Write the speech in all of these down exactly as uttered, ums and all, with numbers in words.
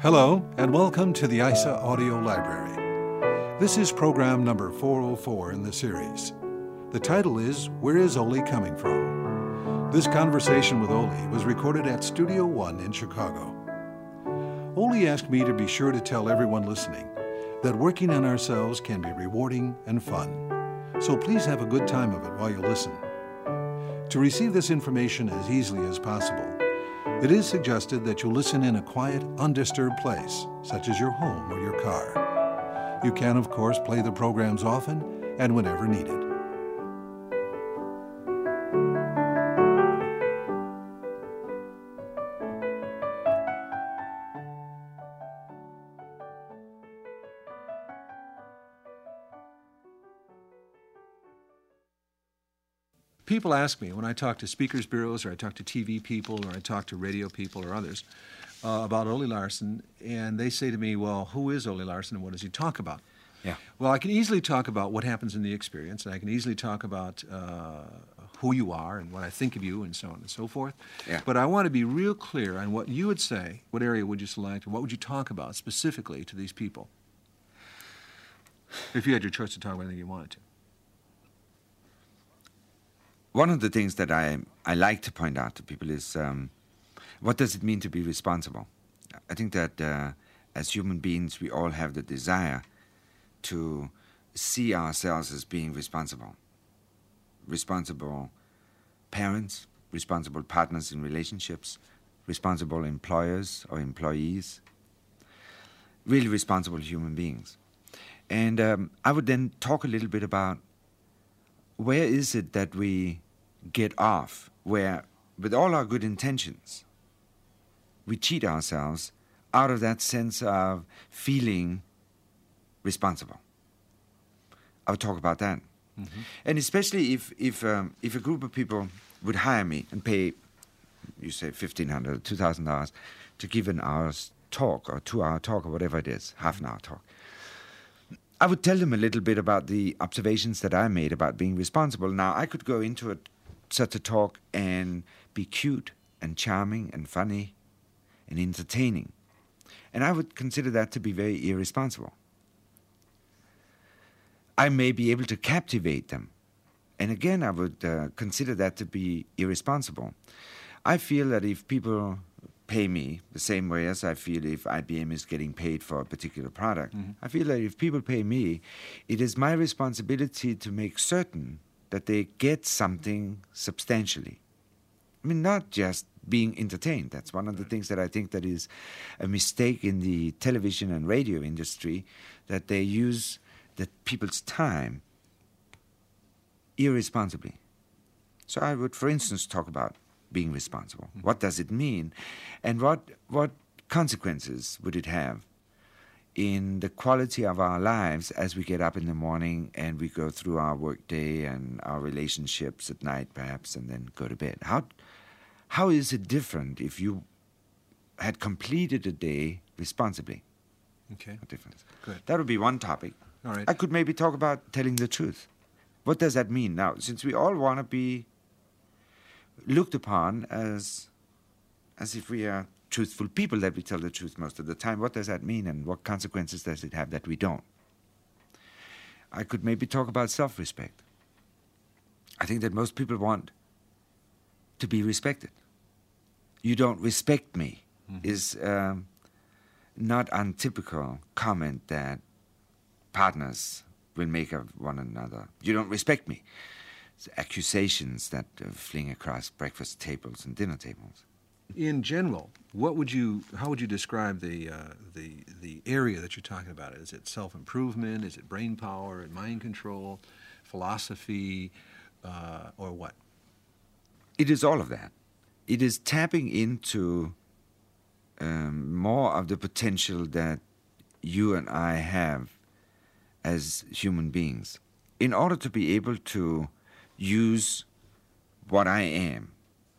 Hello, and welcome to the I S A Audio Library. This is program number four oh four in the series. The title is, Where is Ole Coming From? This conversation with Ole was recorded at Studio One in Chicago. Ole asked me to be sure to tell everyone listening that working on ourselves can be rewarding and fun. So please have a good time of it while you listen. To receive this information as easily as possible, it is suggested that you listen in a quiet, undisturbed place, such as your home or your car. You can, of course, play the programs often and whenever needed. People ask me when I talk to speakers bureaus or I talk to T V people or I talk to radio people or others uh, about Ole Larsen, and they say to me, well, who is Ole Larsen and what does he talk about? Yeah. Well, I can easily talk about what happens in the experience, and I can easily talk about uh, who you are and what I think of you and so on and so forth. Yeah. But I want to be real clear on what you would say, what area would you select, or what would you talk about specifically to these people if you had your choice to talk about anything you wanted to. One of the things that I, I like to point out to people is um, what does it mean to be responsible? I think that uh, as human beings, we all have the desire to see ourselves as being responsible. Responsible parents, responsible partners in relationships, responsible employers or employees, really responsible human beings. And um, I would then talk a little bit about where is it that we get off, where, with all our good intentions, we cheat ourselves out of that sense of feeling responsible. I would talk about that. Mm-hmm. And especially if if um, if a group of people would hire me and pay, you say fifteen hundred dollars, two thousand dollars to give an hour's talk or two-hour talk or whatever it is, half an hour talk, I would tell them a little bit about the observations that I made about being responsible. Now, I could go into a, such a talk and be cute and charming and funny and entertaining. And I would consider that to be very irresponsible. I may be able to captivate them. And again, I would uh, consider that to be irresponsible. I feel that if people pay me the same way as I feel if I B M is getting paid for a particular product. Mm-hmm. I feel that if people pay me, it is my responsibility to make certain that they get something substantially. I mean, not just being entertained. That's one of the things that I think that is a mistake in the television and radio industry, that they use the people's time irresponsibly. So I would, for instance, talk about being responsible. Mm-hmm. What does it mean? And what what consequences would it have in the quality of our lives as we get up in the morning and we go through our work day and our relationships at night perhaps and then go to bed? How how is it different if you had completed a day responsibly? Okay. What difference? Good. That would be one topic. All right. I could maybe talk about telling the truth. What does that mean? Now, since we all want to be looked upon as as if we are truthful people, that we tell the truth most of the time. What does that mean, and what consequences does it have that we don't? I could maybe talk about self-respect. I think that most people want to be respected. You don't respect me mm-hmm. is um, not untypical comment that partners will make of one another. You don't respect me. Accusations that uh, fling across breakfast tables and dinner tables. In general, what would you? How would you describe the uh, the the area that you're talking about? Is it self-improvement? Is it brain power and mind control, philosophy, uh, or what? It is all of that. It is tapping into um, more of the potential that you and I have as human beings, in order to be able to use what I am.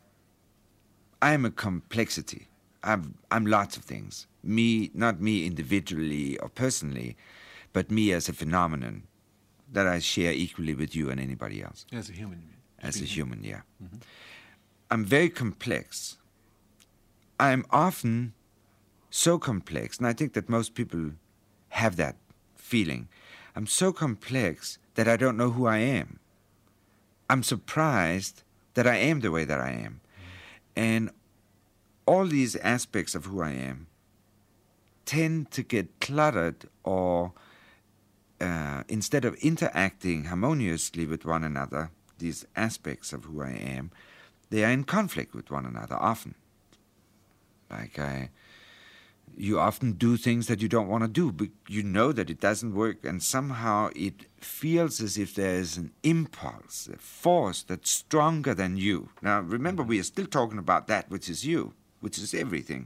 I am a complexity. I'm, I'm lots of things. Me, not me individually or personally, but me as a phenomenon that I share equally with you and anybody else. As a human. As a human, yeah. Mm-hmm. I'm very complex. I'm often so complex, and I think that most people have that feeling. I'm so complex that I don't know who I am. I'm surprised that I am the way that I am. And all these aspects of who I am tend to get cluttered, or uh, instead of interacting harmoniously with one another, these aspects of who I am, they are in conflict with one another often. Like I, you often do things that you don't want to do, but you know that it doesn't work, and somehow it feels as if there is an impulse, a force that's stronger than you. Now, remember, we are still talking about that which is you, which is everything.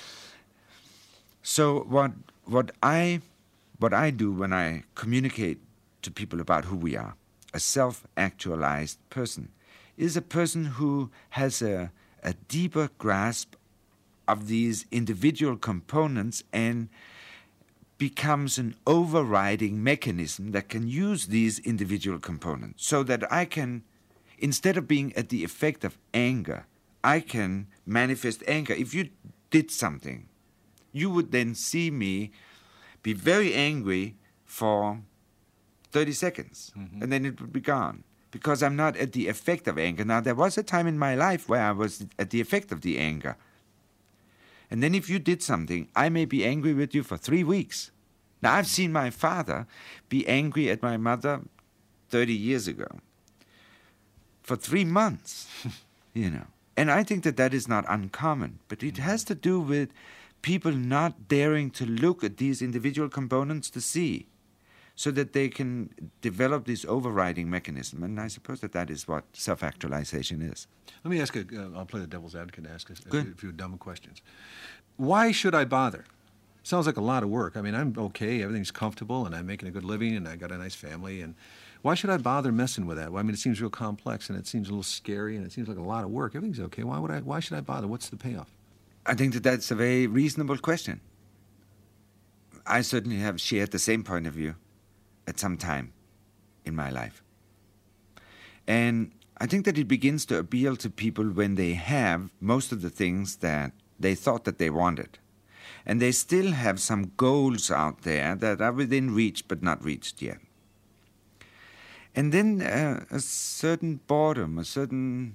So what what I what I do when I communicate to people about who we are, a self-actualized person, is a person who has a, a deeper grasp of these individual components and becomes an overriding mechanism that can use these individual components, so that I can, instead of being at the effect of anger, I can manifest anger. If you did something, you would then see me be very angry for thirty seconds, mm-hmm. and then it would be gone, because I'm not at the effect of anger. Now, there was a time in my life where I was at the effect of the anger. And then if you did something, I may be angry with you for three weeks. Now, I've seen my father be angry at my mother thirty years ago for three months, you know. And I think that that is not uncommon, but it has to do with people not daring to look at these individual components to see, so that they can develop this overriding mechanism. And I suppose that that is what self-actualization is. Let me ask a, uh, I'll play the devil's advocate and ask a, a, Good. a few dumb questions. Why should I bother? Sounds like a lot of work. I mean, I'm okay, everything's comfortable, and I'm making a good living, and I got a nice family, and why should I bother messing with that? Well, I mean, it seems real complex, and it seems a little scary, and it seems like a lot of work. Everything's okay. Why would I? Why should I bother? What's the payoff? I think that that's a very reasonable question. I certainly have shared the same point of view at some time in my life. And I think that it begins to appeal to people when they have most of the things that they thought that they wanted. And they still have some goals out there that are within reach but not reached yet. And then uh, a certain boredom, a certain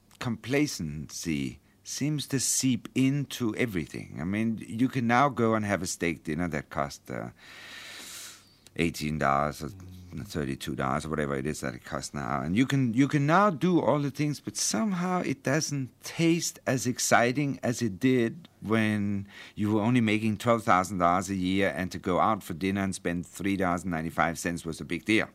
complacency seems to seep into everything. I mean, you can now go and have a steak dinner that costs uh, eighteen dollars or thirty-two dollars or whatever it is that it costs now. And you can you can now do all the things, but somehow it doesn't taste as exciting as it did when you were only making twelve thousand dollars a year, and to go out for dinner and spend three dollars and ninety-five cents was a big deal.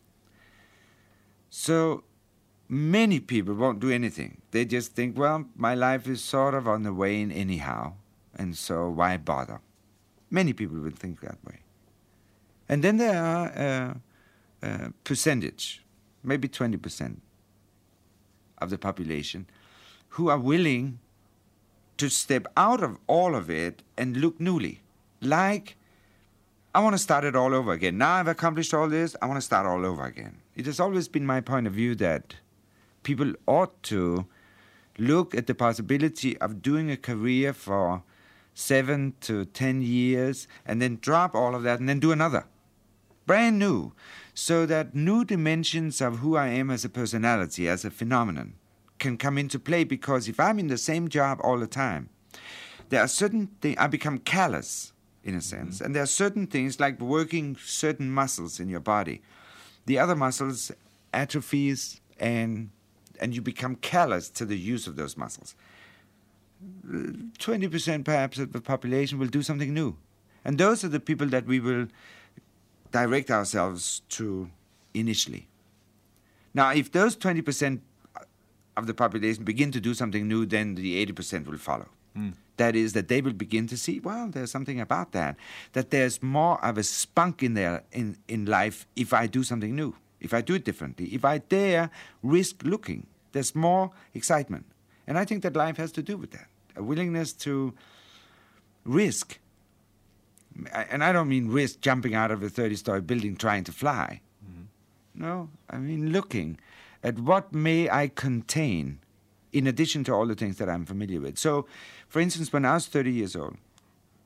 So many people won't do anything. They just think, well, my life is sort of on the wane anyhow, and so why bother? Many people will think that way. And then there are a, a percentage, maybe twenty percent of the population, who are willing to step out of all of it and look newly. Like, I want to start it all over again. Now I've accomplished all this, I want to start all over again. It has always been my point of view that people ought to look at the possibility of doing a career for seven to ten years and then drop all of that and then do another. Brand new, so that new dimensions of who I am as a personality, as a phenomenon, can come into play. Because if I'm in the same job all the time, there are certain things, I become callous in a sense, mm-hmm. and there are certain things like working certain muscles in your body. The other muscles atrophies, and and you become callous to the use of those muscles. twenty percent perhaps of the population will do something new. And those are the people that we will direct ourselves to initially. Now, if those twenty percent of the population begin to do something new, then the eighty percent will follow. Mm. That is, that they will begin to see, well, there's something about that, that there's more of a spunk in there in, in life if I do something new, if I do it differently, if I dare risk looking, there's more excitement. And I think that life has to do with that, a willingness to risk. And I don't mean risk jumping out of a thirty-story building trying to fly. Mm-hmm. No, I mean looking at what may I contain in addition to all the things that I'm familiar with. So, for instance, when I was thirty years old,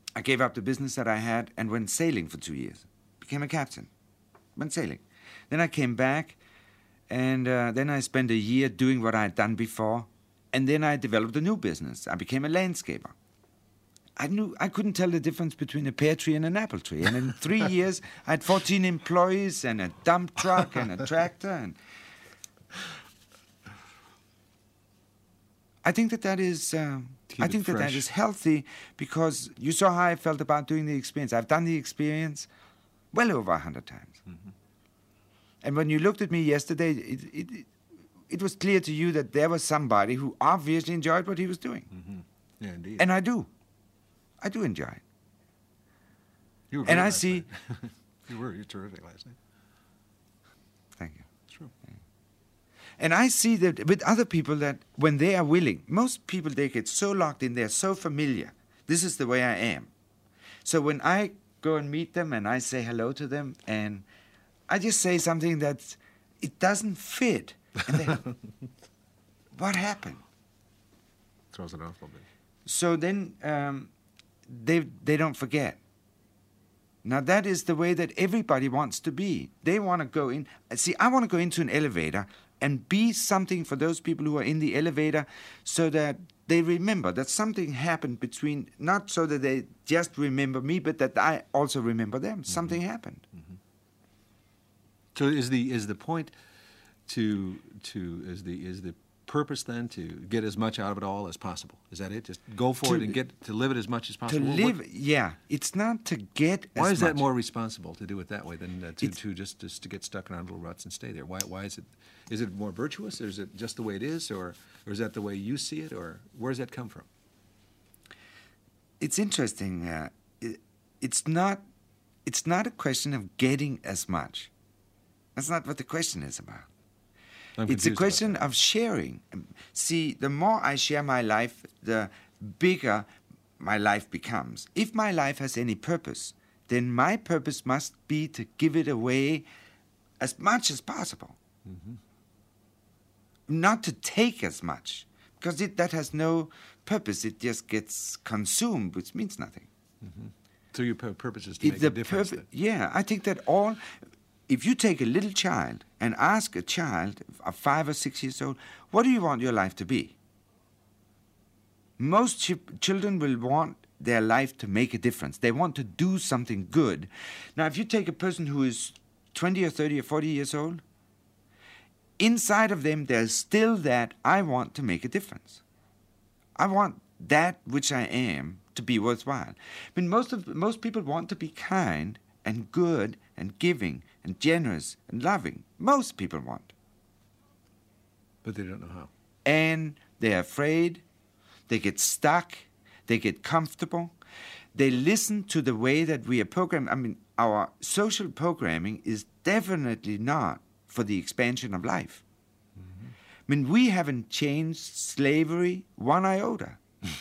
I gave up the business that I had and went sailing for two years. Became a captain. Went sailing. Then I came back, and uh, then I spent a year doing what I had done before, and then I developed a new business. I became a landscaper. I knew I couldn't tell the difference between a pear tree and an apple tree. And in three years, I had fourteen employees and a dump truck and a tractor. And I think that that is, uh, I think that that is healthy, because you saw how I felt about doing the experience. I've done the experience well over a hundred times. Mm-hmm. And when you looked at me yesterday, it, it, it was clear to you that there was somebody who obviously enjoyed what he was doing. Mm-hmm. Yeah, indeed. And I do. I do enjoy it. You were and I last see. Night. you were. You're terrific last night. Thank you. True. Yeah. And I see that with other people, that when they are willing, most people, they get so locked in, they're so familiar. This is the way I am. So when I go and meet them and I say hello to them and I just say something that it doesn't fit, and they, what happened? Throws it off a little bit. So then um, they they don't forget. Now that is the way that everybody wants to be. They want to go in. See, I want to go into an elevator and be something for those people who are in the elevator, so that they remember that something happened between, not so that they just remember me, but that I also remember them. Mm-hmm. Something happened. Mm-hmm. So is the is the point to to is the is the purpose then to get as much out of it all as possible? Is that it? Just go for to, it and get to live it as much as possible? To live, what, yeah. It's not to get as much. Why is that more responsible to do it that way than uh, to, to just, just to get stuck around little ruts and stay there? Why why is it is it more virtuous, or is it just the way it is, or or is that the way you see it, or where does that come from? It's interesting. Uh, it, it's not it's not a question of getting as much. That's not what the question is about. I'm it's a question of sharing. See, the more I share my life, the bigger my life becomes. If my life has any purpose, then my purpose must be to give it away as much as possible. Mm-hmm. Not to take as much, because it, that has no purpose. It just gets consumed, which means nothing. Mm-hmm. So your purpose is to if make the a difference. Purpo- yeah, I think that all... If you take a little child and ask a child of five or six years old, what do you want your life to be? Most ch- children will want their life to make a difference. They want to do something good. Now, if you take a person who is twenty or thirty or forty years old, inside of them there's still that, I want to make a difference. I want that which I am to be worthwhile. I mean, most of most people want to be kind and good and giving and generous and loving. Most people want. But they don't know how. And they're afraid. They get stuck. They get comfortable. They listen to the way that we are programmed. I mean, our social programming is definitely not for the expansion of life. Mm-hmm. I mean, we haven't changed slavery one iota.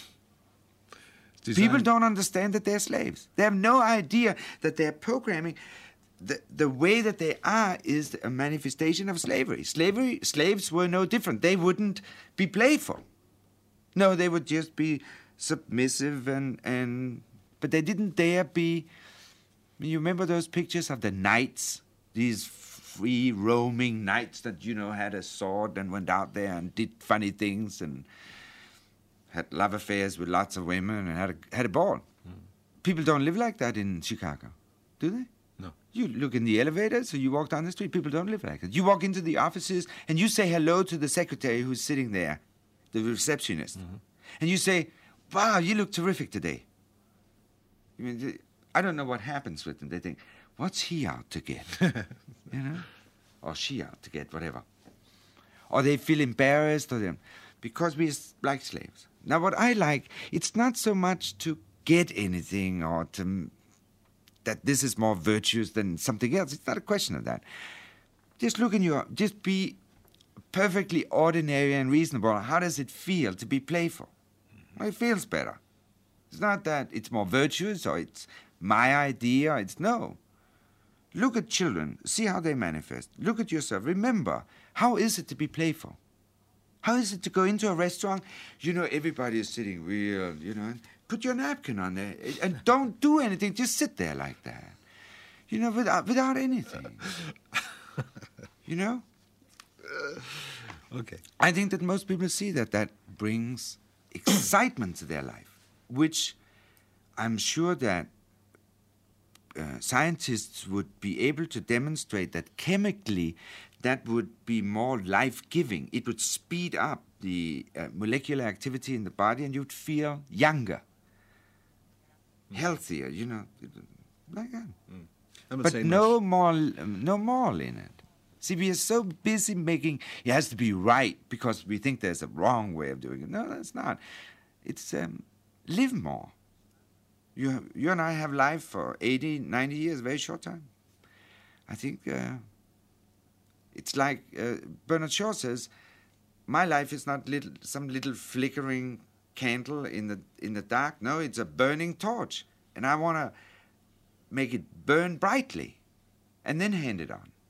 People don't understand that they're slaves. They have no idea that they're programming. The, the way that they are is a manifestation of slavery. Slavery, slaves were no different. They wouldn't be playful. No, they would just be submissive and, and but they didn't dare be. I mean, you remember those pictures of the knights? These free roaming knights that, you know, had a sword and went out there and did funny things and had love affairs with lots of women and had a, had a ball. Mm. People don't live like that in Chicago, do they? No. You look in the elevators or you walk down the street, people don't live like that. You walk into the offices and you say hello to the secretary who's sitting there, the receptionist. Mm-hmm. And you say, wow, you look terrific today. I mean, I don't know what happens with them. They think, what's he out to get? You know? Or she out to get, whatever. Or they feel embarrassed or them because we're like slaves. Now, what I like, it's not so much to get anything or to that this is more virtuous than something else. It's not a question of that. Just look in your, just be perfectly ordinary and reasonable. How does it feel to be playful? Well, it feels better. It's not that it's more virtuous or it's my idea. It's no. Look at children. See how they manifest. Look at yourself. Remember, how is it to be playful? How is it to go into a restaurant? You know, everybody is sitting real, you know, put your napkin on there and don't do anything. Just sit there like that, you know, without without anything. You know. Okay. I think that most people see that that brings excitement to their life, which I'm sure that uh, scientists would be able to demonstrate that chemically that would be more life-giving. It would speed up the uh, molecular activity in the body and you'd feel younger, healthier, you know, like that. Mm. But no more, no moral in it. See, we are so busy making, it has to be right because we think there's a wrong way of doing it. No, that's not. It's um, live more. You, have, you and I have life for eighty, ninety years, very short time. I think uh, it's like uh, Bernard Shaw says, my life is not little, some little flickering candle in the, in the dark. No, it's a burning torch. And I want to make it burn brightly and then hand it on.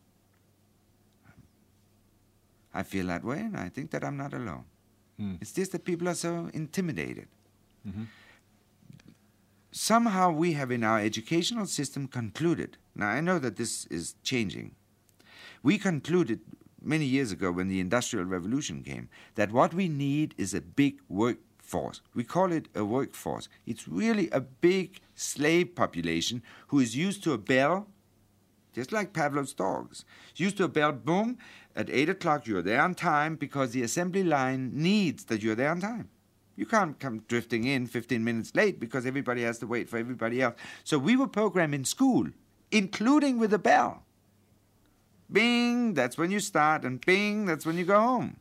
I feel that way, and I think that I'm not alone. Mm. It's just that people are so intimidated. Mm-hmm. Somehow we have in our educational system concluded, now I know that this is changing, we concluded many years ago when the Industrial Revolution came, that what we need is a big workforce. We call it a workforce. It's really a big slave population who is used to a bell, just like Pavlov's dogs. Used to a bell, boom, at eight o'clock you're there on time because the assembly line needs that you're there on time. You can't come drifting in fifteen minutes late because everybody has to wait for everybody else. So we were programmed in school, including with a bell. Bing, that's when you start, and bing, that's when you go home.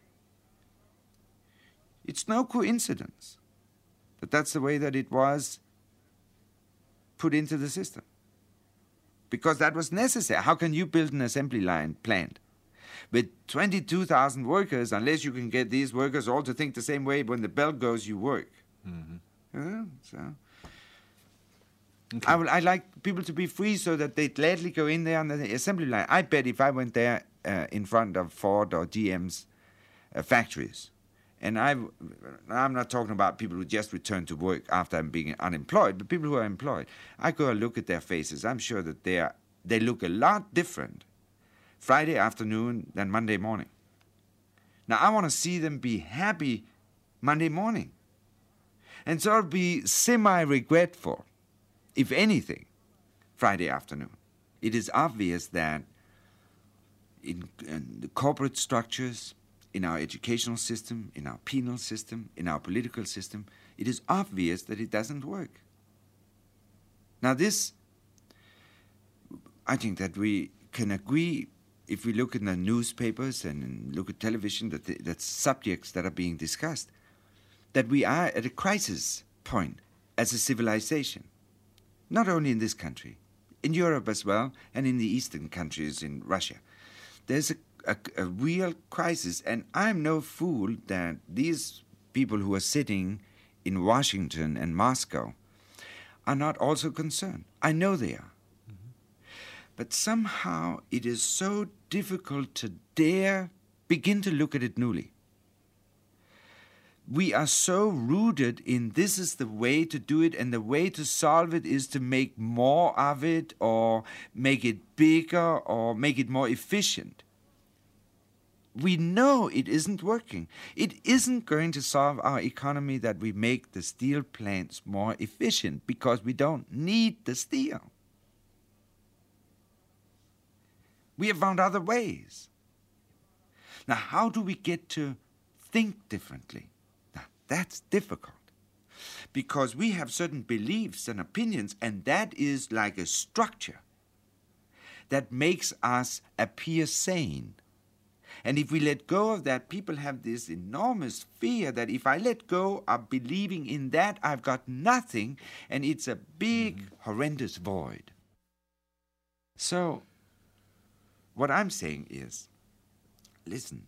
It's no coincidence that that's the way that it was put into the system. Because that was necessary. How can you build an assembly line plant with twenty-two thousand workers unless you can get these workers all to think the same way? When the bell goes, you work. Mm-hmm. Yeah, so okay. I would, I'd like people to be free so that they gladly go in there on the assembly line. I bet if I went there uh, in front of Ford or G M's uh, factories, and I, I'm not talking about people who just return to work after I'm being unemployed, but people who are employed. I go and look at their faces. I'm sure that they are, they look a lot different Friday afternoon than Monday morning. Now, I want to see them be happy Monday morning and sort of be semi-regretful, if anything, Friday afternoon. It is obvious that in, in the corporate structures, in our educational system, in our penal system, in our political system, it is obvious that it doesn't work. Now this, I think that we can agree, if we look in the newspapers and look at television, that the, that subjects that are being discussed, that we are at a crisis point as a civilization. Not only in this country, in Europe as well, and in the eastern countries, in Russia. There's a A, a real crisis, and I'm no fool that these people who are sitting in Washington and Moscow are not also concerned. I know they are. Mm-hmm. But somehow it is so difficult to dare begin to look at it newly. We are so rooted in this is the way to do it, and the way to solve it is to make more of it, or make it bigger, or make it more efficient. We know it isn't working. It isn't going to solve our economy that we make the steel plants more efficient because we don't need the steel. We have found other ways. Now, how do we get to think differently? Now, that's difficult because we have certain beliefs and opinions, and that is like a structure that makes us appear sane. And if we let go of that, people have this enormous fear that if I let go of believing in that, I've got nothing, and it's a big, mm-hmm. horrendous void. So, what I'm saying is, listen,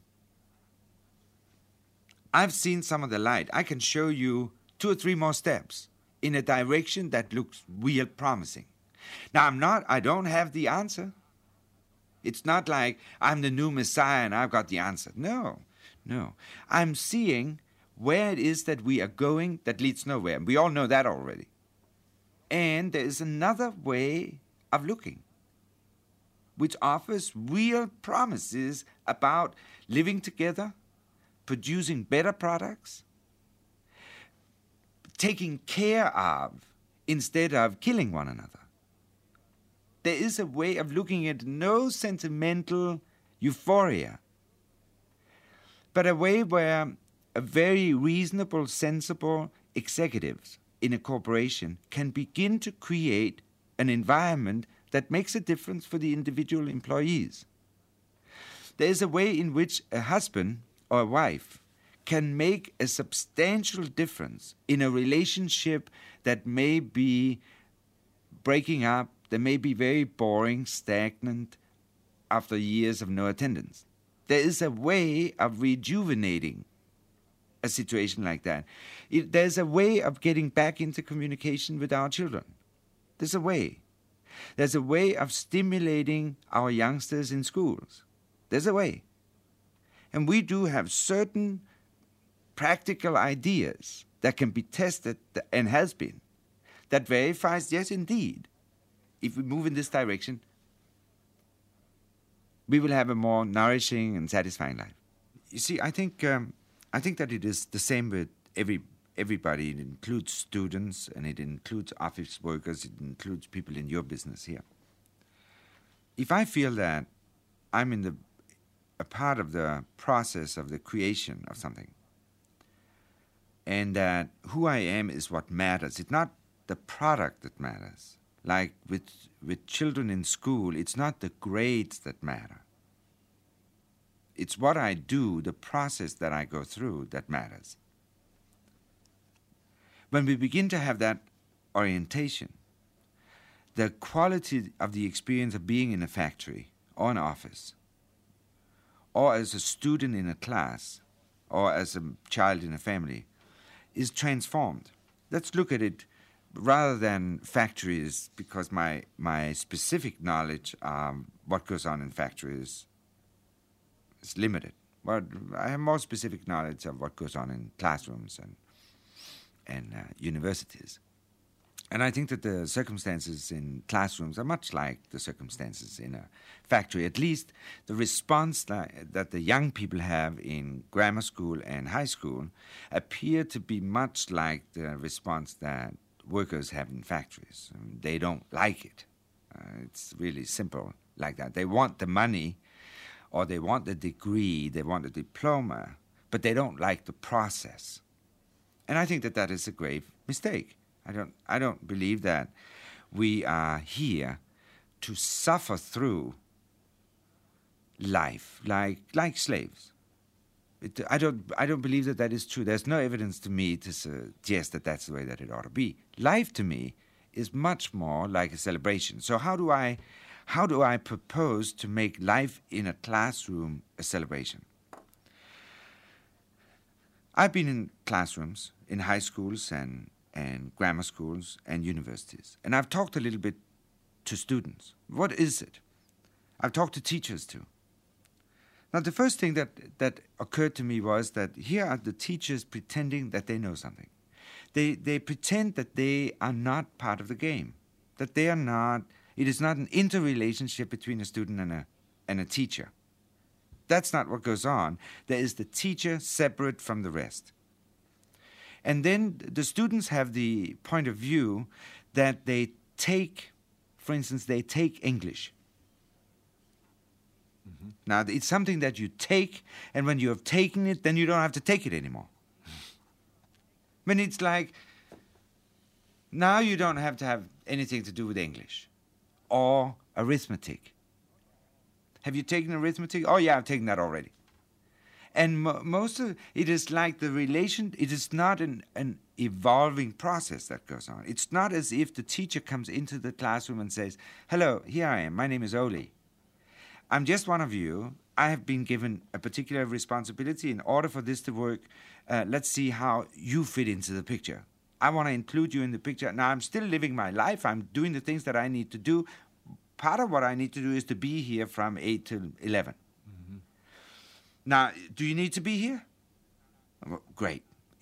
I've seen some of the light. I can show you two or three more steps in a direction that looks real promising. Now, I'm not, I don't have the answer. It's not like I'm the new Messiah and I've got the answer. No, no. I'm seeing where it is that we are going that leads nowhere. We all know that already. And there is another way of looking, which offers real promises about living together, producing better products, taking care of instead of killing one another. There is a way of looking at no sentimental euphoria, but a way where a very reasonable, sensible executives in a corporation can begin to create an environment that makes a difference for the individual employees. There is a way in which a husband or a wife can make a substantial difference in a relationship that may be breaking up, that may be very boring, stagnant after years of no attendance. There is a way of rejuvenating a situation like that. It, there's a way of getting back into communication with our children. There's a way. There's a way of stimulating our youngsters in schools. There's a way. And we do have certain practical ideas that can be tested and has been, that verifies, yes, indeed, if we move in this direction, we will have a more nourishing and satisfying life. You see, I think um, I think that it is the same with every everybody. It includes students, and it includes office workers, it includes people in your business here. If I feel that I'm in the a part of the process of the creation of something, and that who I am is what matters, it's not the product that matters. Like with with children in school, it's not the grades that matter. It's what I do, the process that I go through that matters. When we begin to have that orientation, the quality of the experience of being in a factory or an office, or as a student in a class, or as a child in a family, is transformed. Let's look at it rather than factories, because my, my specific knowledge of what goes on in factories is limited. But I have more specific knowledge of what goes on in classrooms and, and uh, universities. And I think that the circumstances in classrooms are much like the circumstances in a factory. At least the response that, that the young people have in grammar school and high school appear to be much like the response that workers have in factories. I mean, they don't like it. Uh, it's really simple like that. They want the money, or they want the degree, they want the diploma, but they don't like the process. And I think that that is a grave mistake. I don't, I don't believe that we are here to suffer through life like, like slaves. It, I don't, I don't believe that that is true. There's no evidence to me to suggest that that's the way that it ought to be. Life to me is much more like a celebration. So how do I, how do I propose to make life in a classroom a celebration? I've been in classrooms in high schools and and grammar schools and universities. And I've talked a little bit to students. What is it? I've talked to teachers too. Now, the first thing that, that occurred to me was that here are the teachers pretending that they know something. They, they pretend that they are not part of the game, that they are not, it is not an interrelationship between a student and a, and a teacher. That's not what goes on. There is the teacher separate from the rest. And then the students have the point of view that they take, for instance, they take English. Mm-hmm. Now, it's something that you take, and when you have taken it, then you don't have to take it anymore. When it's like, now you don't have to have anything to do with English or arithmetic. Have you taken arithmetic? Oh, yeah, I've taken that already. And mo- most of it is like the relation, it is not an, an evolving process that goes on. It's not as if the teacher comes into the classroom and says, hello, here I am, my name is Ole. I'm just one of you. I have been given a particular responsibility. In order for this to work, uh, let's see how you fit into the picture. I want to include you in the picture. Now, I'm still living my life. I'm doing the things that I need to do. Part of what I need to do is to be here from eight till eleven. Now, do you need to be here? Well, great.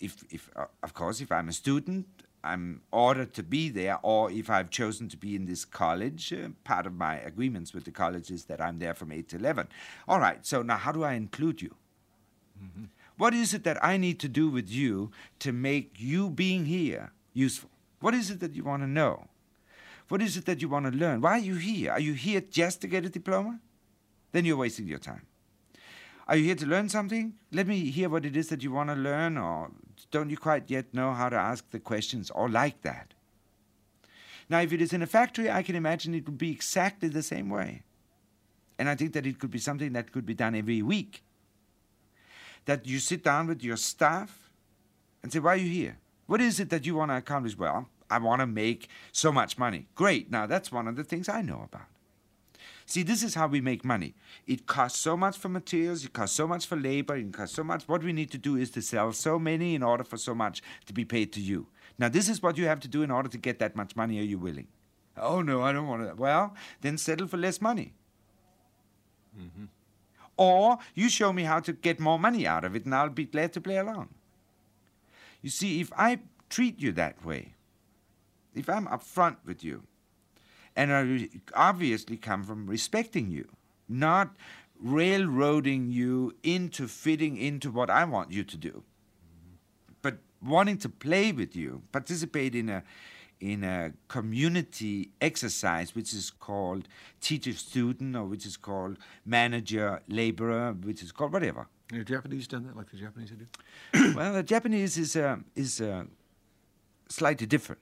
if, if uh, of course, if I'm a student, I'm ordered to be there, or if I've chosen to be in this college, uh, part of my agreements with the college is that I'm there from eight to eleven. All right, so now how do I include you? Mm-hmm. What is it that I need to do with you to make you being here useful? What is it that you want to know? What is it that you want to learn? Why are you here? Are you here just to get a diploma? Then you're wasting your time. Are you here to learn something? Let me hear what it is that you want to learn, or don't you quite yet know how to ask the questions, or like that? Now, if it is in a factory, I can imagine it would be exactly the same way. And I think that it could be something that could be done every week. That you sit down with your staff and say, why are you here? What is it that you want to accomplish? Well, I want to make so much money. Great. Now, that's one of the things I know about. See, this is how we make money. It costs so much for materials, it costs so much for labor, it costs so much. What we need to do is to sell so many in order for so much to be paid to you. Now, this is what you have to do in order to get that much money. Are you willing? Oh, no, I don't want to. Well, then settle for less money. Mm-hmm. Or you show me how to get more money out of it, and I'll be glad to play along. You see, if I treat you that way, if I'm upfront with you, and I obviously come from respecting you, not railroading you into fitting into what I want you to do, but wanting to play with you, participate in a in a community exercise which is called teacher-student, or which is called manager-laborer, which is called whatever. Have the Japanese done that like the Japanese do? Well, the Japanese is uh, is uh, slightly different.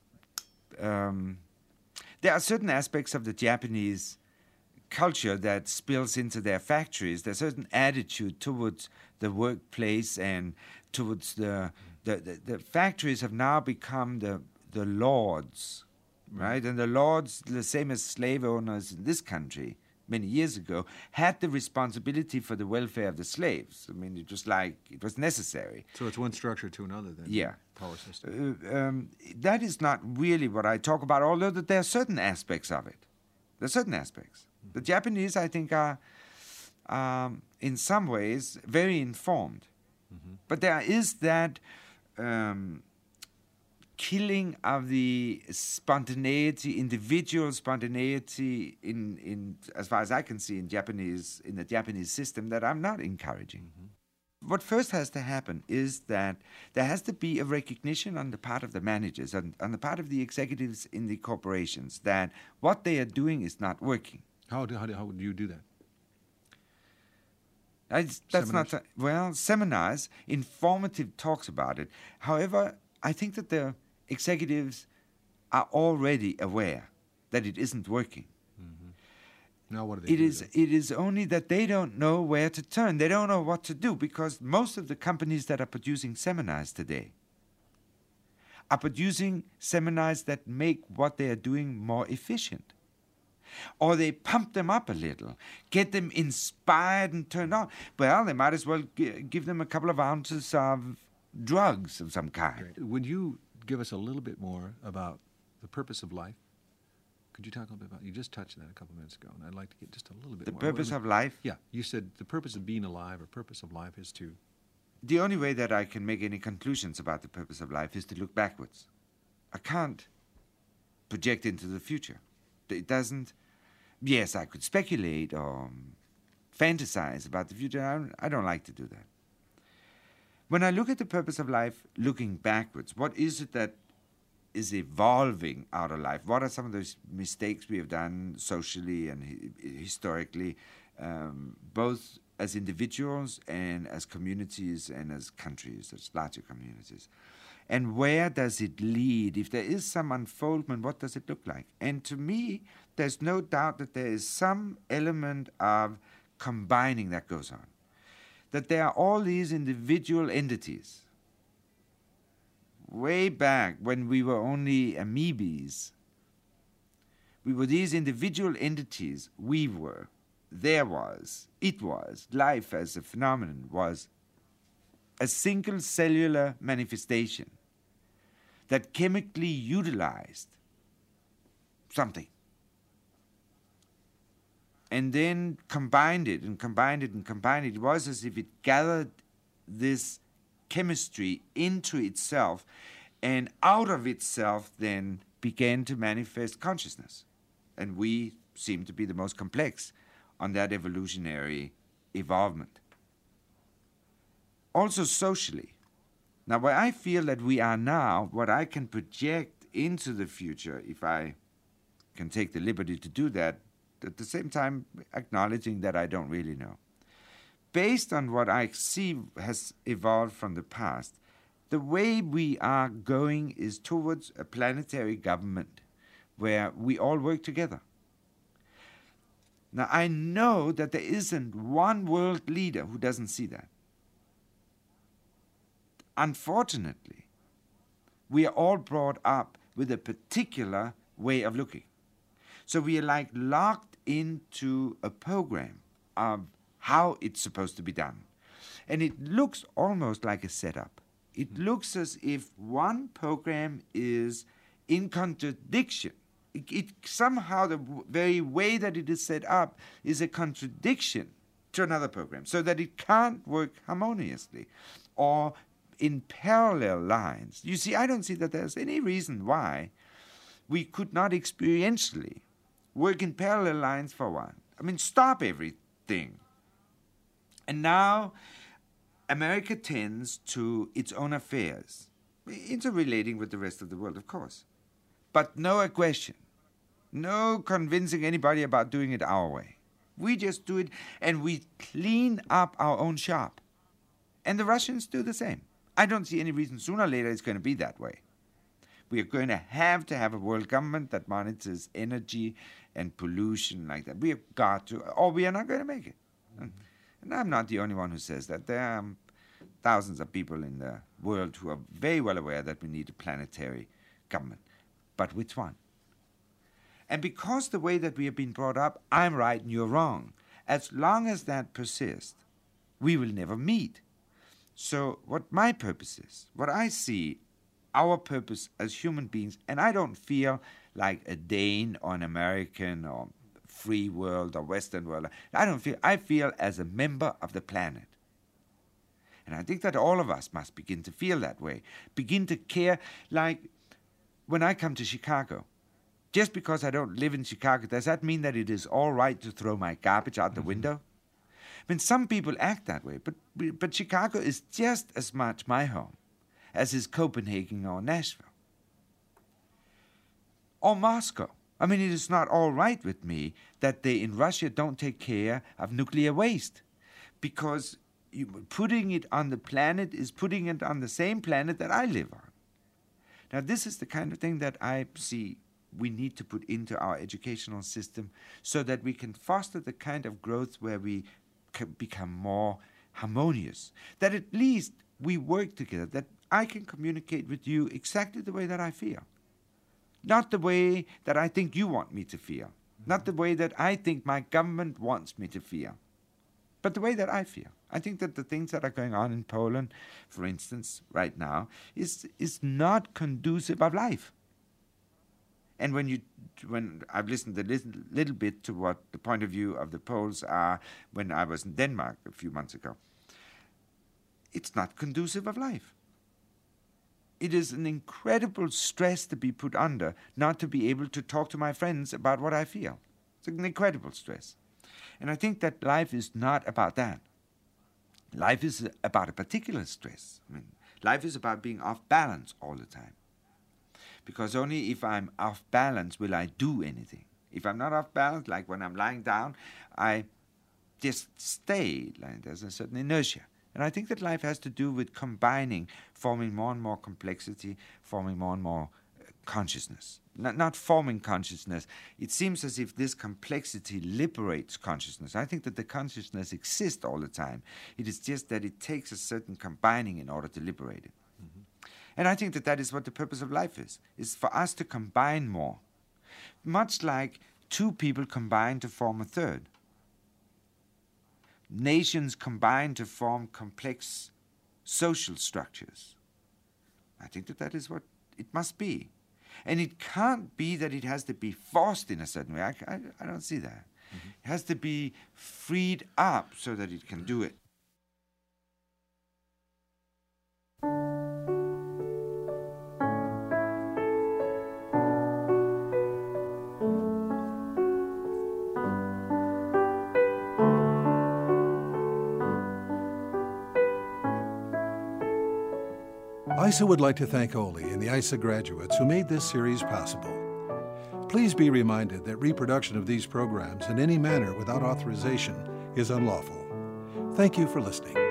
Um, there are certain aspects of the Japanese culture that spills into their factories. There's a certain attitude towards the workplace and towards the the, the, the factories have now become the the lords, right? And the lords, the same as slave owners in this country many years ago, had the responsibility for the welfare of the slaves. I mean, it was like, it was necessary. So it's one structure to another then? Yeah. Power system. Uh, um, that is not really what I talk about, although that there are certain aspects of it. There are certain aspects. Mm-hmm. The Japanese, I think, are, um, in some ways, very informed. Mm-hmm. But there is that um, killing of the spontaneity, individual spontaneity, in, in as far as I can see in Japanese, in the Japanese system, that I'm not encouraging. Mm-hmm. What first has to happen is that there has to be a recognition on the part of the managers, and on the part of the executives in the corporations, that what they are doing is not working. How do, how do, how do you do that? I, that's seminars? not, well, seminars, informative talks about it. However, I think that the executives are already aware that it isn't working. Mm-hmm. Now what do they it do is then? It is only that they don't know where to turn. They don't know what to do, because most of the companies that are producing seminars today are producing seminars that make what they are doing more efficient. Or they pump them up a little, get them inspired and turned on. Well, they might as well g- give them a couple of ounces of drugs of some kind. Great. Would you give us a little bit more about the purpose of life? Could you talk a little bit about, you just touched that a couple minutes ago, and I'd like to get just a little bit The more. purpose What- of life? Yeah, you said the purpose of being alive, or purpose of life, is to... The only way that I can make any conclusions about the purpose of life is to look backwards. I can't project into the future. It doesn't... Yes, I could speculate or um, fantasize about the future. I don't, I don't like to do that. When I look at the purpose of life, looking backwards, what is it that is evolving out of life? What are some of those mistakes we have done socially and hi- historically, um, both as individuals and as communities and as countries, as larger communities? And where does it lead? If there is some unfoldment, what does it look like? And to me, there's no doubt that there is some element of combining that goes on. That there are all these individual entities. Way back when we were only amoebas, we were these individual entities. We were. There was. It was. Life as a phenomenon was a single cellular manifestation that chemically utilized something and then combined it and combined it and combined it. It was as if it gathered this chemistry into itself, and out of itself then began to manifest consciousness. And we seem to be the most complex on that evolutionary evolvement. Also socially. Now, where I feel that we are now, what I can project into the future, if I can take the liberty to do that, at the same time acknowledging that I don't really know. Based on what I see has evolved from the past, the way we are going is towards a planetary government where we all work together. Now, I know that there isn't one world leader who doesn't see that. Unfortunately, we are all brought up with a particular way of looking. So we are like locked into a program of how it's supposed to be done. And it looks almost like a setup. It looks as if one program is in contradiction. It, it somehow, the w- very way that it is set up is a contradiction to another program, so that it can't work harmoniously or in parallel lines. You see, I don't see that there's any reason why we could not experientially work in parallel lines for one. I mean, stop everything. And now America tends to its own affairs, interrelating with the rest of the world, of course. But no aggression, no convincing anybody about doing it our way. We just do it, and we clean up our own shop. And the Russians do the same. I don't see any reason sooner or later it's going to be that way. We are going to have to have a world government that monitors energy and pollution like that. We have got to, or we are not going to make it. Mm-hmm. And I'm not the only one who says that. There are um, thousands of people in the world who are very well aware that we need a planetary government. But which one? And because the way that we have been brought up, I'm right and you're wrong, as long as that persists, we will never meet. So what my purpose is, what I see, our purpose as human beings, and I don't feel like a Dane or an American or free world or Western world. I don't feel, I feel as a member of the planet. And I think that all of us must begin to feel that way, begin to care. Like when I come to Chicago, just because I don't live in Chicago, does that mean that it is all right to throw my garbage out the mm-hmm. window? I mean, some people act that way, but but Chicago is just as much my home as is Copenhagen or Nashville. Or Moscow. I mean, it is not all right with me that they in Russia don't take care of nuclear waste, because you, putting it on the planet is putting it on the same planet that I live on. Now, this is the kind of thing that I see we need to put into our educational system so that we can foster the kind of growth where we can become more harmonious, that at least we work together, that I can communicate with you exactly the way that I feel. Not the way that I think you want me to feel. Not the way that I think my government wants me to feel. But the way that I feel. I think that the things that are going on in Poland, for instance, right now, is is not conducive of life. And when you, when I've listened a little, little bit to what the point of view of the Poles are when I was in Denmark a few months ago, it's not conducive of life. It is an incredible stress to be put under, not to be able to talk to my friends about what I feel. It's an incredible stress. And I think that life is not about that. Life is about a particular stress. I mean, life is about being off balance all the time. Because only if I'm off balance will I do anything. If I'm not off balance, like when I'm lying down, I just stay. Like there's a certain inertia. And I think that life has to do with combining, forming more and more complexity, forming more and more uh, consciousness. Not, not forming consciousness. It seems as if this complexity liberates consciousness. I think that the consciousness exists all the time. It is just that it takes a certain combining in order to liberate it. Mm-hmm. And I think that that is what the purpose of life is, is for us to combine more. Much like two people combine to form a third. Nations combine to form complex social structures. I think that that is what it must be. And it can't be that it has to be forced in a certain way. I, I, I don't see that. Mm-hmm. It has to be freed up so that it can do it. I S A would like to thank Ole and the I S A graduates who made this series possible. Please be reminded that reproduction of these programs in any manner without authorization is unlawful. Thank you for listening.